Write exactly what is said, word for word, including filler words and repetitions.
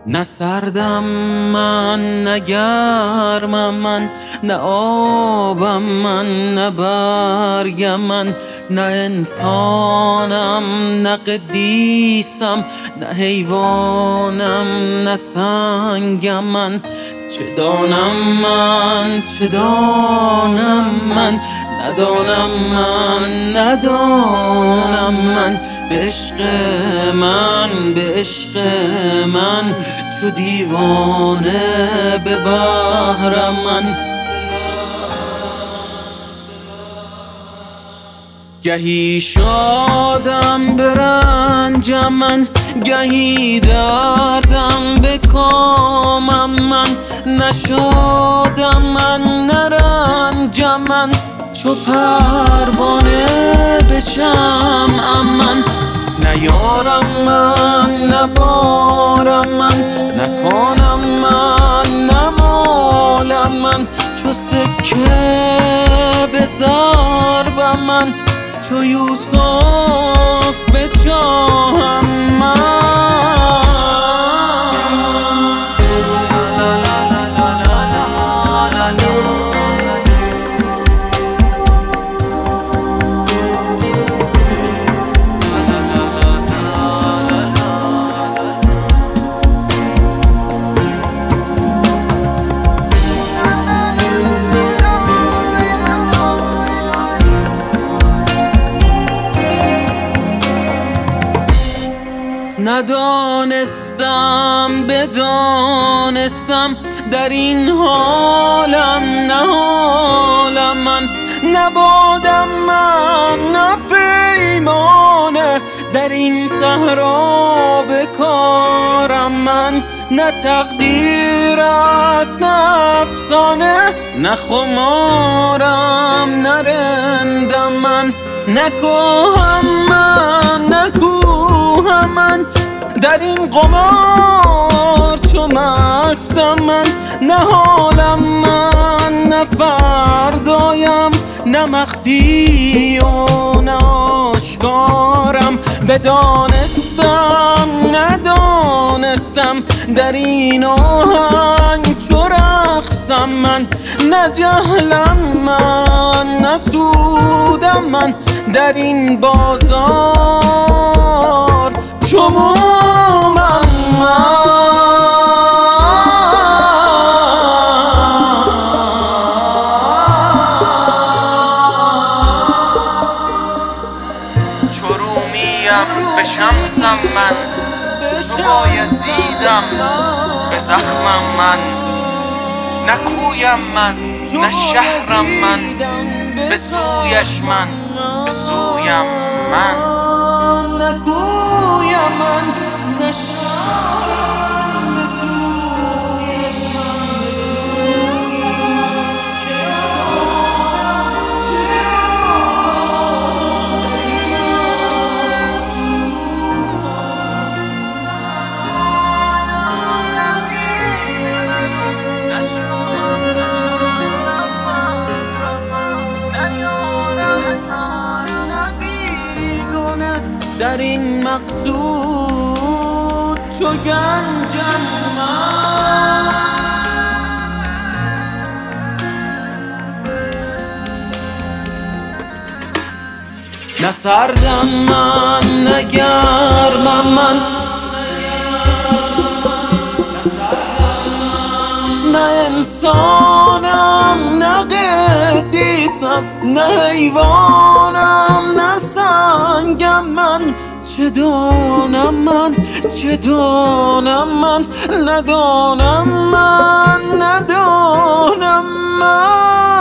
نه سردم من، نه گرمم من، نه آبم من، نه برگم من، نه انسانم، نه قدیسم، نه حیوانم، نه سنگم من. چه دانم من، چه دانم من، ندانم من، ندانم من. به عشق من، به عشق من، چو دیوانه به بحرم من. گهی شادم به رنجم من، گهی دردم به کامم من. نشادم من، نه رنجم من، چو پروانه به شمعم من. نه یارم من، نه بارم من، نه کانم من، نه مالم من. چو سکه به ضربم من، چو یوسف به چاهم من. ندانستم بدانستم در این حالم، نه حالم من. نبادم من، نه پیمانه در این صحرا به کارم من. نه تقدیر است، نه افسانه، نه خمارم، نه رندم من. نه کوهم من، نه کوهم من در این قمار چو مستم من. نه حالم من، نه فردایم، نه مخفی و نه آشکارم. بدانستم، ندانستم در این آهنگ چو رقصم من. نه جهلم من، نه سودم من در این بازار چو مومم من. چو رومیم به شمسم من، چو بایزیدم به زخمم من. نه کویم من، نه شهرم من، به سویش من، به سویم من. نه کویم من، نه شهرم، به سویش من، به سویم که دارم چه در این مقصود چو گنجم من. نه سردم من، نه گرمم من، نه انسانم، نه قدیسم، نه حیوانم، نه سنگم من. چه دانم من، چه دانم من، ندانم من، ندانم من.